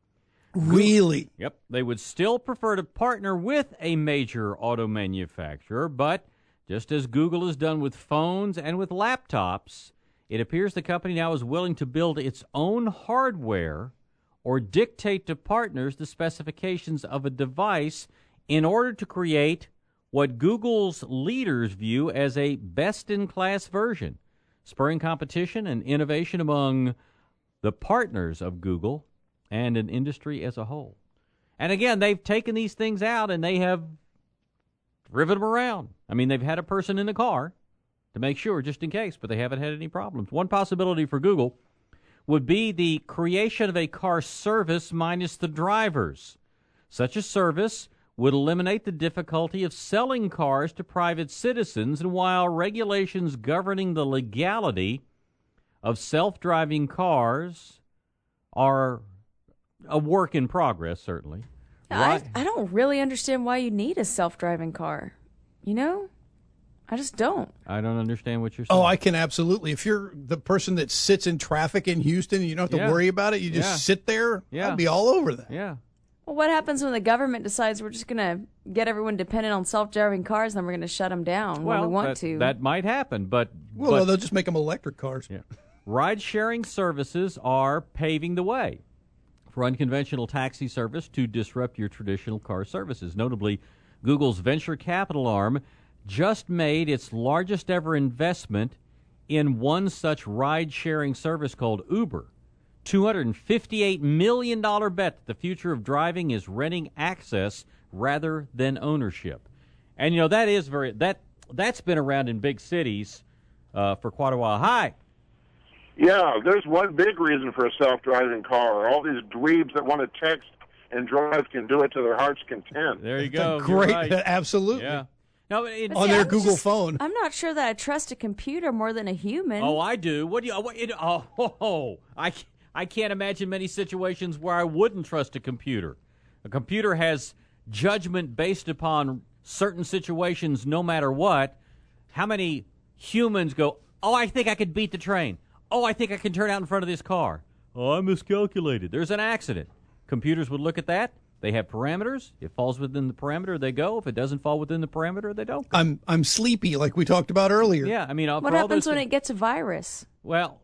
Really? Yep. They would still prefer to partner with a major auto manufacturer, but just as Google has done with phones and with laptops, it appears the company now is willing to build its own hardware or dictate to partners the specifications of a device in order to create what Google's leaders view as a best-in-class version, spurring competition and innovation among the partners of Google and an industry as a whole. And again, they've taken these things out and they have driven them around. I mean, they've had a person in the car to make sure, just in case, but they haven't had any problems. One possibility for Google would be the creation of a car service minus the drivers. Such a service would eliminate the difficulty of selling cars to private citizens, and while regulations governing the legality of self-driving cars are a work in progress, certainly. I, I don't really understand why you need a self-driving car. You know? I just don't. I don't understand what you're saying. Oh, I can absolutely. If you're the person that sits in traffic in Houston and you don't have to Yeah. worry about it, you just Yeah. sit there, Yeah. I'd be all over that. Yeah. Well, what happens when the government decides we're just going to get everyone dependent on self-driving cars and then we're going to shut them down when we want that, to? that might happen, but... Well, but, they'll just make them electric cars. Yeah. Ride-sharing services are paving the way for unconventional taxi service to disrupt your traditional car services. Notably, Google's venture capital arm just made its largest ever investment in one such ride-sharing service called Uber. two hundred fifty-eight million dollars bet that the future of driving is renting access rather than ownership. And, you know, that is very, that, that's been around in big cities uh, for quite a while. Hi. Yeah, there's one big reason for a self-driving car. All these dweebs that want to text and drive can do it to their heart's content. There you go. Great, You're right. absolutely. Yeah. No, it, But on see, their I'm Google just- phone. I'm not sure that I trust a computer more than a human. Oh, I do. What do you? What, it, oh, oh, oh, I I can't imagine many situations where I wouldn't trust a computer. A computer has judgment based upon certain situations, no matter what. How many humans go? Oh, I think I could beat the train. Oh, I think I can turn out in front of this car. Oh, I miscalculated. There's an accident. Computers would look at that. They have parameters. If it falls within the parameter, they go. If it doesn't fall within the parameter, they don't. I'm I'm sleepy, like we talked about earlier. Yeah, I mean, uh, what for all happens those when thi- it gets a virus? Well,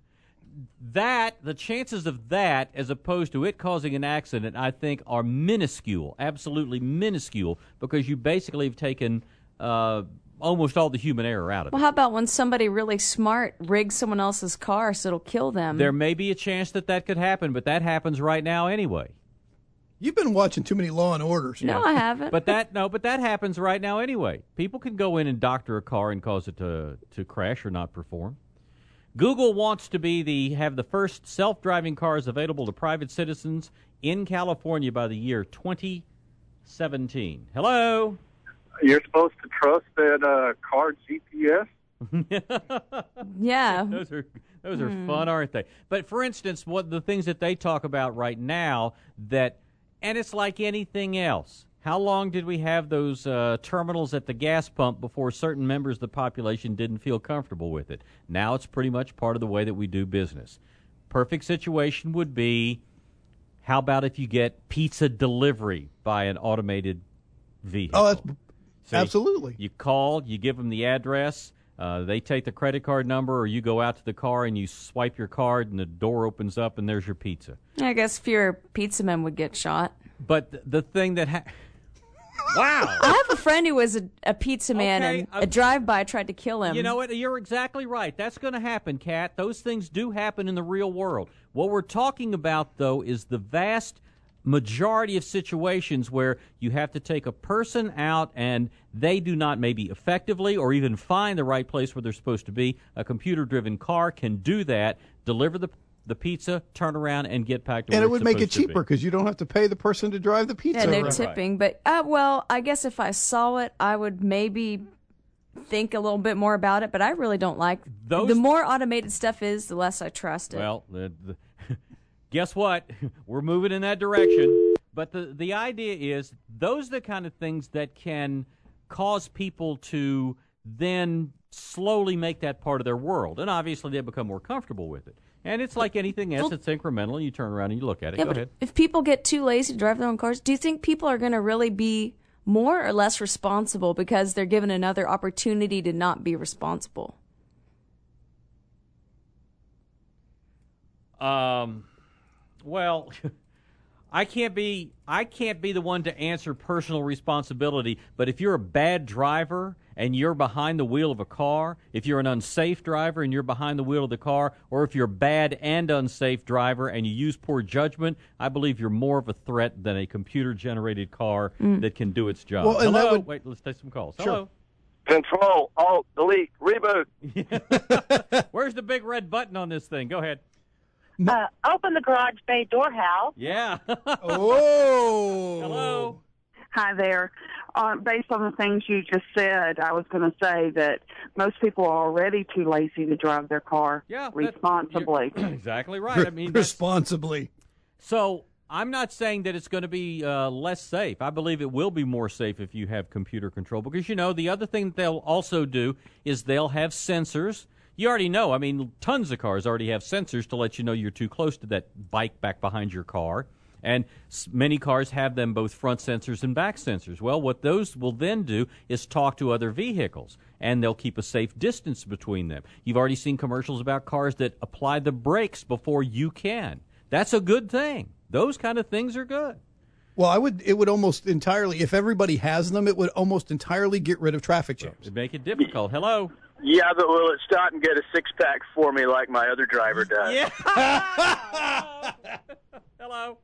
that, the chances of that, as opposed to it causing an accident, I think are minuscule, absolutely minuscule, because you basically have taken uh, almost all the human error out of Well, it. how about when somebody really smart rigs someone else's car so it'll kill them? There may be a chance that that could happen, but that happens right now anyway. You've been watching too many Law and Orders. No, I haven't. But that no, but that happens right now anyway. People can go in and doctor a car and cause it to to crash or not perform. Google wants to be the have the first self-driving cars available to private citizens in California by the year twenty seventeen. Hello. You're supposed to trust that uh, car G P S? Yeah. Those are those are Hmm. fun, aren't they? But for instance, what the things that they talk about right now that, and it's like anything else. How long did we have those uh, terminals at the gas pump before certain members of the population didn't feel comfortable with it? Now it's pretty much part of the way that we do business. Perfect situation would be, how about if you get pizza delivery by an automated vehicle? Oh, that's So absolutely. You, you call, you give them the address, uh, they take the credit card number, or you go out to the car and you swipe your card and the door opens up and there's your pizza. I guess fewer pizza men would get shot. But th- the thing that ha- wow, I have a friend who was a, a pizza man, Okay, and uh, a drive-by tried to kill him. You know what? You're exactly right. That's going to happen, Kat. Those things do happen in the real world. What we're talking about, though, is the vast majority of situations where you have to take a person out and they do not maybe effectively or even find the right place where they're supposed to be. A computer-driven car can do that, deliver the the pizza, turn around, and get back to and where it would it's make it supposed to be. cheaper because you don't have to pay the person to drive the pizza. Yeah, they're around. tipping. But, uh, well, I guess if I saw it, I would maybe think a little bit more about it, but I really don't like Those- the more automated stuff is, the less I trust it. Well, the, the, guess what? We're moving in that direction. But the, the idea is those are the kind of things that can cause people to then slowly make that part of their world. And obviously they become more comfortable with it. And it's like anything else. It's incremental. You turn around and you look at it. Yeah, Go but ahead. if people get too lazy to drive their own cars, do you think people are going to really be more or less responsible because they're given another opportunity to not be responsible? Um, well, I can't be I can't be the one to answer personal responsibility, but if you're a bad driver and you're behind the wheel of a car, if you're an unsafe driver and you're behind the wheel of the car, or if you're a bad and unsafe driver and you use poor judgment, I believe you're more of a threat than a computer-generated car Mm. that can do its job. Well, and Hello? that would- Wait, let's take some calls. Sure. Hello? Control, Alt, Delete, Reboot. Where's the big red button on this thing? Go ahead. Uh, open the garage bay door, Hal. Yeah. Oh. Hello. Hi there. Uh, based on the things you just said, I was going to say that most people are already too lazy to drive their car Yeah, that- responsibly. Exactly right. I mean, that's- responsibly. So I'm not saying that it's going to be uh, less safe. I believe it will be more safe if you have computer control because, you know, the other thing that they'll also do is they'll have sensors. You already know. I mean, tons of cars already have sensors to let you know you're too close to that bike back behind your car. And s- many cars have them both front sensors and back sensors. Well, what those will then do is talk to other vehicles, and they'll keep a safe distance between them. You've already seen commercials about cars that apply the brakes before you can. That's a good thing. Those kind of things are good. Well, I would. It would almost entirely, if everybody has them, it would almost entirely get rid of traffic jams. To make it difficult. Hello. Yeah, but will it stop and get a six pack for me like my other driver does? Yeah. Hello.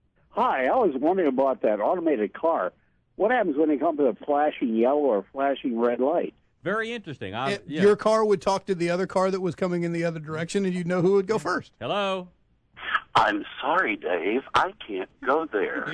Hi, I was wondering about that automated car. What happens when they come to a flashing yellow or flashing red light? Very interesting. I, It- yeah. Your car would talk to the other car that was coming in the other direction, and you'd know who would go first. Hello. I'm sorry, Dave. I can't go there.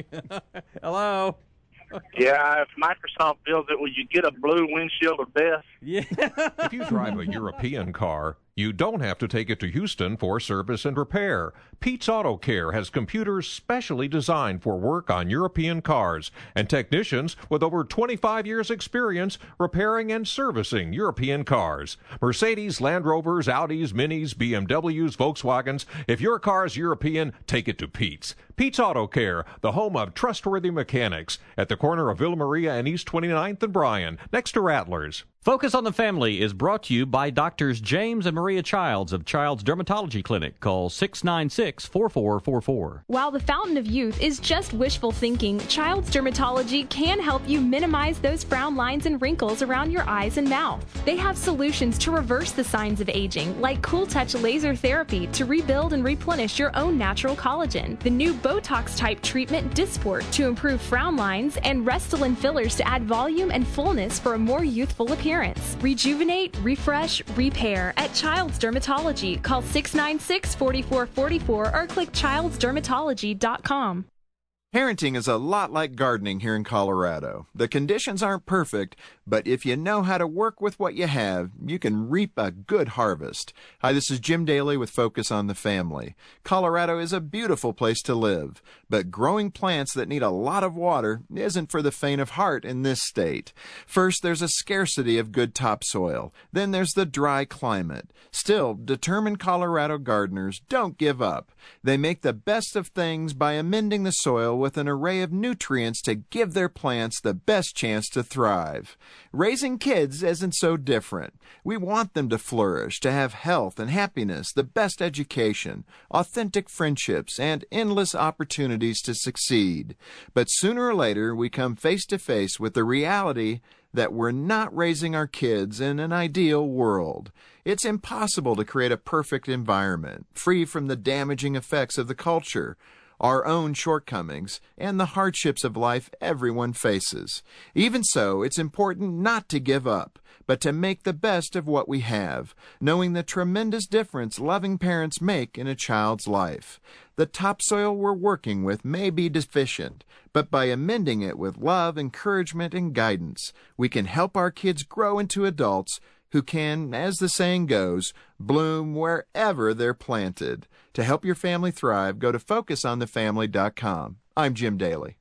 Hello. Yeah, if Microsoft builds it, will you get a blue windshield of death? Yeah. If you drive a European car, you don't have to take it to Houston for service and repair. Pete's Auto Care has computers specially designed for work on European cars and technicians with over twenty-five years experience repairing and servicing European cars. Mercedes, Land Rovers, Audis, Minis, B M Ws, Volkswagens. If your car's European, take it to Pete's. Pete's Auto Care, the home of trustworthy mechanics, at the corner of Villa Maria and East twenty-ninth and Bryan, next to Rattlers. Focus on the Family is brought to you by Doctors James and Maria Childs of Child's Dermatology Clinic. Call six nine six, four four four four. While the fountain of youth is just wishful thinking, Child's Dermatology can help you minimize those frown lines and wrinkles around your eyes and mouth. They have solutions to reverse the signs of aging, like Cool Touch laser therapy to rebuild and replenish your own natural collagen, the new Botox-type treatment Dysport to improve frown lines, and Restylane fillers to add volume and fullness for a more youthful appearance. Rejuvenate, refresh, repair at Child's Dermatology. Call six nine six, four four four four or click childs dermatology dot com. Parenting is a lot like gardening here in Colorado. The conditions aren't perfect, but if you know how to work with what you have, you can reap a good harvest. Hi, this is Jim Daly with Focus on the Family. Colorado is a beautiful place to live, but growing plants that need a lot of water isn't for the faint of heart in this state. First, there's a scarcity of good topsoil. Then there's the dry climate. Still, determined Colorado gardeners don't give up. They make the best of things by amending the soil with an array of nutrients to give their plants the best chance to thrive. Raising kids isn't so different. We want them to flourish, to have health and happiness, the best education, authentic friendships, and endless opportunities to succeed. But sooner or later, we come face to face with the reality that we're not raising our kids in an ideal world. It's impossible to create a perfect environment, free from the damaging effects of the culture, our own shortcomings, and the hardships of life everyone faces. Even so, it's important not to give up, but to make the best of what we have, knowing the tremendous difference loving parents make in a child's life. The topsoil we're working with may be deficient, but by amending it with love, encouragement, and guidance, we can help our kids grow into adults who can, as the saying goes, bloom wherever they're planted. To help your family thrive, go to focus on the family dot com. I'm Jim Daly.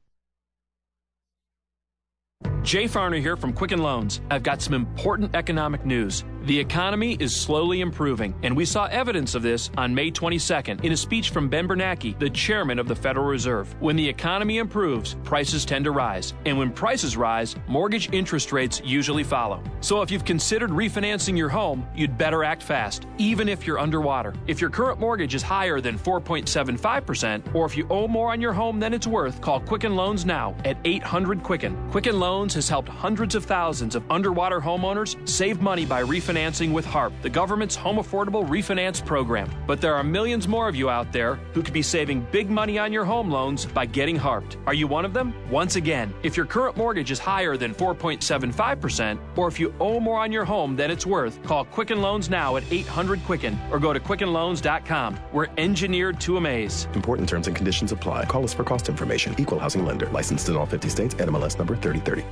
Jay Farner here from Quicken Loans. I've got some important economic news. The economy is slowly improving, and we saw evidence of this on May twenty-second in a speech from Ben Bernanke, the chairman of the Federal Reserve. When the economy improves, prices tend to rise. And when prices rise, mortgage interest rates usually follow. So if you've considered refinancing your home, you'd better act fast, even if you're underwater. If your current mortgage is higher than four point seven five percent, or if you owe more on your home than it's worth, call Quicken Loans now at eight hundred Quicken. Quicken Loans has helped hundreds of thousands of underwater homeowners save money by refinancing with HARP, the government's home affordable refinance program. But there are millions more of you out there who could be saving big money on your home loans by getting HARPed. Are you one of them? Once again, if your current mortgage is higher than four point seven five percent, or if you owe more on your home than it's worth, call Quicken Loans now at eight hundred Quicken or go to quicken loans dot com. We're engineered to amaze. Important terms and conditions apply. Call us for cost information. Equal housing lender. Licensed in all fifty states. N M L S number thirty thirty.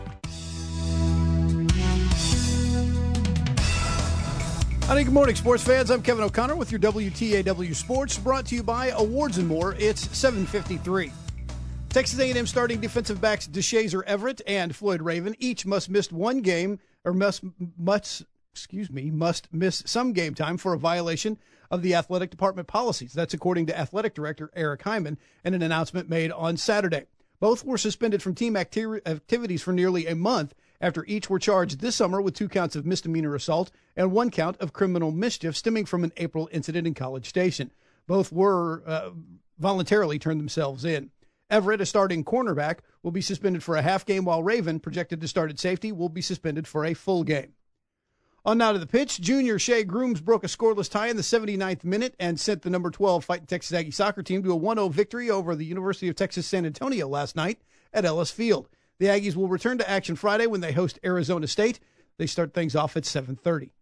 Howdy, good morning, sports fans. I'm Kevin O'Connor with your W T A W Sports, brought to you by Awards and More. It's seven fifty-three. Texas A and M starting defensive backs DeShazer Everett and Floyd Raven each must miss one game, or must must excuse me must miss some game time for a violation of the athletic department policies. That's according to athletic director Eric Hyman in an announcement made on Saturday. Both were suspended from team acti- activities for nearly a month after each were charged this summer with two counts of misdemeanor assault and one count of criminal mischief stemming from an April incident in College Station. Both were uh, voluntarily turned themselves in. Everett, a starting cornerback, will be suspended for a half game, while Raven, projected to start at safety, will be suspended for a full game. On now to the pitch, junior Shea Grooms broke a scoreless tie in the seventy-ninth minute and sent the number twelve Fighting Texas Aggie soccer team to a one oh victory over the University of Texas San Antonio last night at Ellis Field. The Aggies will return to action Friday when they host Arizona State. They start things off at seven thirty.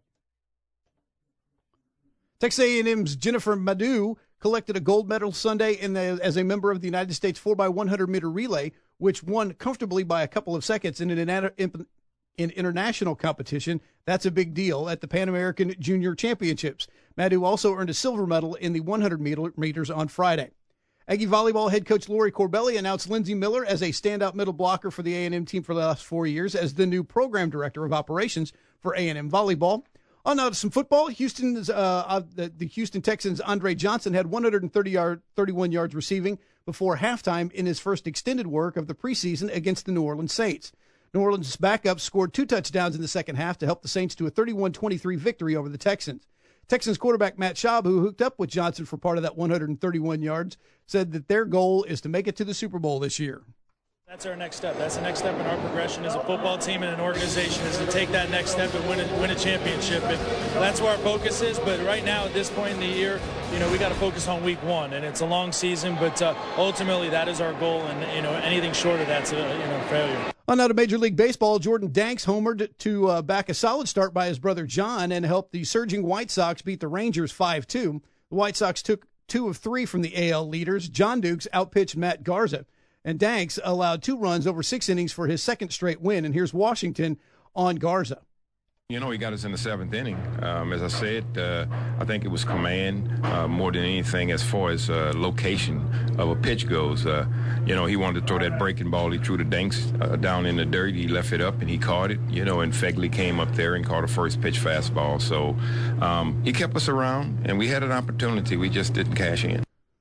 Texas A and M's Jennifer Madu collected a gold medal Sunday in the, as a member of the United States four by one hundred meter relay, which won comfortably by a couple of seconds in an in, in international competition. That's a big deal at the Pan American Junior Championships. Madu also earned a silver medal in the one hundred meters on Friday. Aggie volleyball head coach Lori Corbelli announced Lindsey Miller as a standout middle blocker for the A and M team for the last four years as the new program director of operations for A and M volleyball. On now to some football. Houston's uh, uh, the, the Houston Texans' Andre Johnson had one hundred thirty yard, thirty-one yards receiving before halftime in his first extended work of the preseason against the New Orleans Saints. New Orleans' backup scored two touchdowns in the second half to help the Saints to a thirty-one twenty-three victory over the Texans. Texans quarterback Matt Schaub, who hooked up with Johnson for part of that one hundred thirty-one yards, said that their goal is to make it to the Super Bowl this year. That's our next step. That's the next step in our progression as a football team and an organization, is to take that next step and win a, win a championship. And that's where our focus is. But right now, at this point in the year, you know, we got to focus on week one. And it's a long season, but uh, ultimately that is our goal. And, you know, anything short of that's a you know, failure. On now to Major League Baseball, Jordan Danks homered to uh, back a solid start by his brother John and helped the surging White Sox beat the Rangers five two. The White Sox took two of three from the A L leaders. John Dukes outpitched Matt Garza. And Danks allowed two runs over six innings for his second straight win. And here's Washington on Garza. You know, he got us in the seventh inning. Um, as I said, uh, I think it was command uh, more than anything as far as uh, location of a pitch goes. Uh, you know, he wanted to throw that breaking ball. He threw the Danks uh, down in the dirt. He left it up and he caught it. You know, and Fegley came up there and caught a first pitch fastball. So um, he kept us around, and we had an opportunity. We just didn't cash in.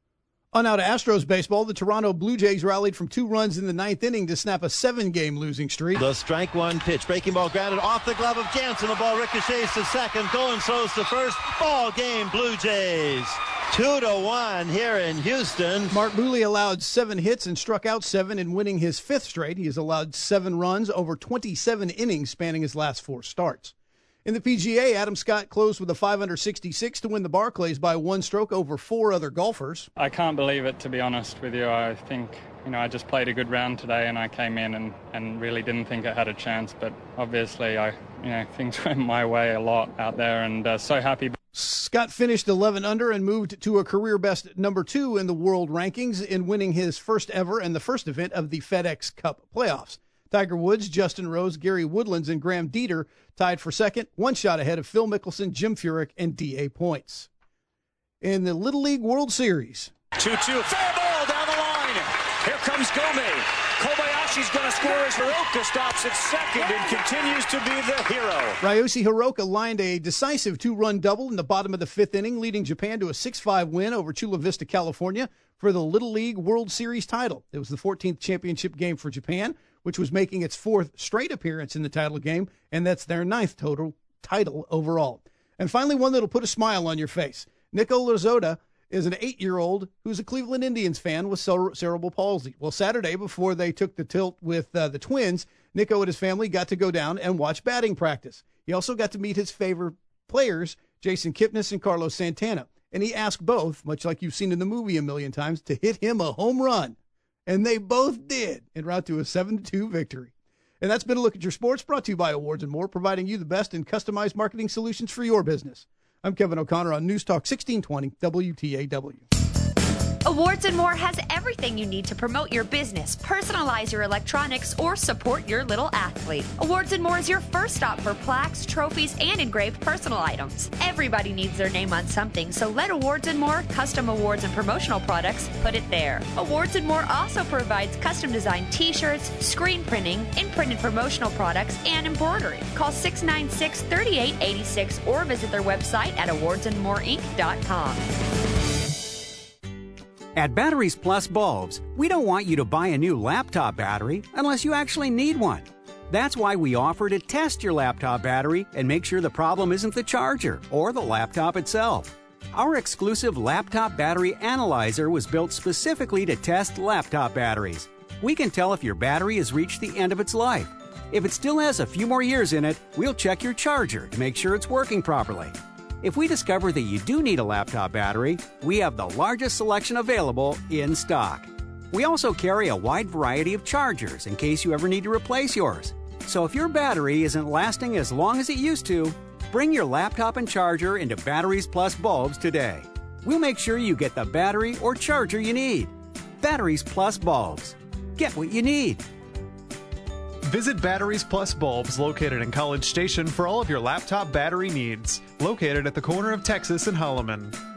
On now to Astros baseball. The Toronto Blue Jays rallied from two runs in the ninth inning to snap a seven-game losing streak. The strike one pitch. Breaking ball grounded off the glove of Jansen. The ball ricochets to second. Going throws to first. Ball game, Blue Jays. Two to one here in Houston. Mark Booley allowed seven hits and struck out seven in winning his fifth straight. He has allowed seven runs over twenty-seven innings spanning his last four starts. In the P G A, Adam Scott closed with a five under sixty-six to win the Barclays by one stroke over four other golfers. I can't believe it, to be honest with you. I think, you know, I just played a good round today and I came in and, and really didn't think I had a chance. But obviously, I, you know, things went my way a lot out there and uh, so happy. Scott finished eleven under and moved to a career-best number two in the world rankings in winning his first ever and the first event of the FedEx Cup playoffs. Tiger Woods, Justin Rose, Gary Woodlands, and Graham Dieter tied for second, one shot ahead of Phil Mickelson, Jim Furyk, and D A Points. In the Little League World Series. two two, fair ball down the line. Here comes Gomez. Kobayashi's going to score as Hiroka stops at second and continues to be the hero. Ryoshi Hiroka lined a decisive two-run double in the bottom of the fifth inning, leading Japan to a six five win over Chula Vista, California, for the Little League World Series title. It was the fourteenth championship game for Japan, which was making its fourth straight appearance in the title game, and that's their ninth total title overall. And finally, one that'll put a smile on your face. Nico Lozoda is an eight-year-old who's a Cleveland Indians fan with cere- cerebral palsy. Well, Saturday, before they took the tilt with uh, the Twins, Nico and his family got to go down and watch batting practice. He also got to meet his favorite players, Jason Kipnis and Carlos Santana. And he asked both, much like you've seen in the movie a million times, to hit him a home run. And they both did, en route to a seven to two victory. And that's been a look at your sports, brought to you by Awards and More, providing you the best in customized marketing solutions for your business. I'm Kevin O'Connor on News Talk sixteen twenty W T A W. Awards and More has everything you need to promote your business, personalize your electronics, or support your little athlete. Awards and More is your first stop for plaques, trophies, and engraved personal items. Everybody needs their name on something, so let Awards and More, custom awards and promotional products, put it there. Awards and More also provides custom designed t-shirts, screen printing, imprinted promotional products, and embroidery. Call six nine six, three eight eight six or visit their website at awards and more inc dot com. At Batteries Plus Bulbs, we don't want you to buy a new laptop battery unless you actually need one. That's why we offer to test your laptop battery and make sure the problem isn't the charger or the laptop itself. Our exclusive laptop battery analyzer was built specifically to test laptop batteries. We can tell if your battery has reached the end of its life. If it still has a few more years in it, we'll check your charger to make sure it's working properly. If we discover that you do need a laptop battery, we have the largest selection available in stock. We also carry a wide variety of chargers in case you ever need to replace yours. So if your battery isn't lasting as long as it used to, bring your laptop and charger into Batteries Plus Bulbs today. We'll make sure you get the battery or charger you need. Batteries Plus Bulbs. Get what you need. Visit Batteries Plus Bulbs located in College Station for all of your laptop battery needs. Located at the corner of Texas and Holloman.